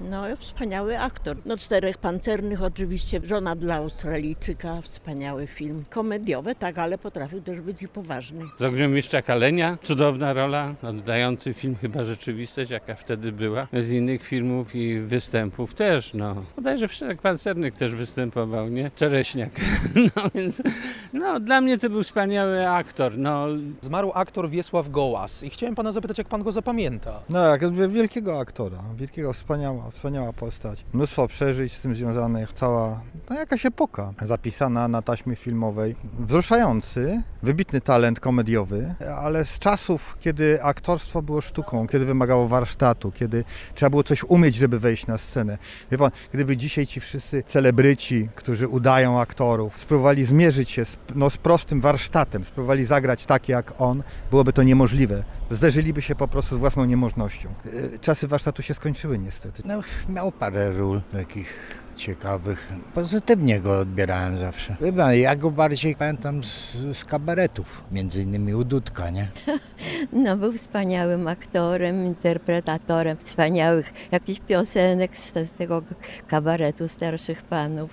No, wspaniały aktor. No, Czterech Pancernych oczywiście, Żona dla Australijczyka, wspaniały film. Komediowy, tak, ale potrafił też być i poważny. Z Ogniomistrza Kalenia, cudowna rola, oddający film chyba rzeczywistość, jaka wtedy była. Z innych filmów i występów też, no. Bodajże w Czterech Pancernych też występował, nie? Czereśniak. No więc, no dla mnie to był wspaniały aktor, no. Zmarł aktor Wiesław Gołas i chciałem pana zapytać, jak pan go zapamięta? No jak wielkiego aktora, wielkiego, wspaniała postać. Mnóstwo przeżyć z tym związanych, cała jakaś epoka zapisana na taśmie filmowej. Wzruszający, wybitny talent komediowy, ale z czasów, kiedy aktorstwo było sztuką, kiedy wymagało warsztatu, kiedy trzeba było coś umieć, żeby wejść na scenę. Wie pan, gdyby dzisiaj ci wszyscy celebryci, którzy udają aktorów, spróbowali zmierzyć się z prostym warsztatem, spróbowali zagrać tak jak on, byłoby to niemożliwe. Zderzyliby się po prostu z własną niemożnością. Czasy warsztatu się skończyły niestety. No, miał parę ról takich ciekawych. Pozytywnie go odbierałem zawsze. Chyba ja go bardziej pamiętam z kabaretów, między innymi u Dudka, nie? No, był wspaniałym aktorem, interpretatorem wspaniałych jakichś piosenek z tego kabaretu starszych panów.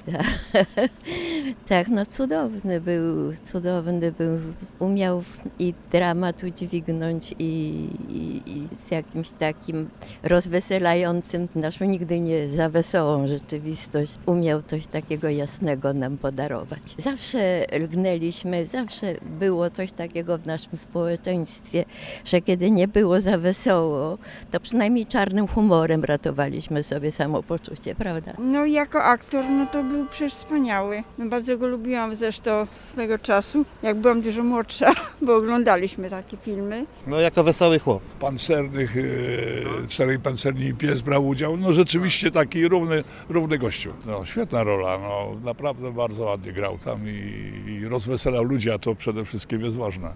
Tak, no cudowny był, umiał i dramat udźwignąć i z jakimś takim rozweselającym, naszą nigdy nie za wesołą rzeczywistość, umiał coś takiego jasnego nam podarować. Zawsze lgnęliśmy, zawsze było coś takiego w naszym społeczeństwie, że kiedy nie było za wesoło, to przynajmniej czarnym humorem ratowaliśmy sobie samopoczucie, prawda? No jako aktor, no to był przecież wspaniały. No, bardzo go lubiłam zresztą swego czasu, jak byłam dużo młodsza, bo oglądaliśmy takie filmy. No jako wesoły chłop. W pancernych, Czterej Pancerni i pies brał udział, no rzeczywiście taki równy gościu. No świetna rola, no naprawdę bardzo ładnie grał tam i rozweselał ludzi, a to przede wszystkim jest ważne.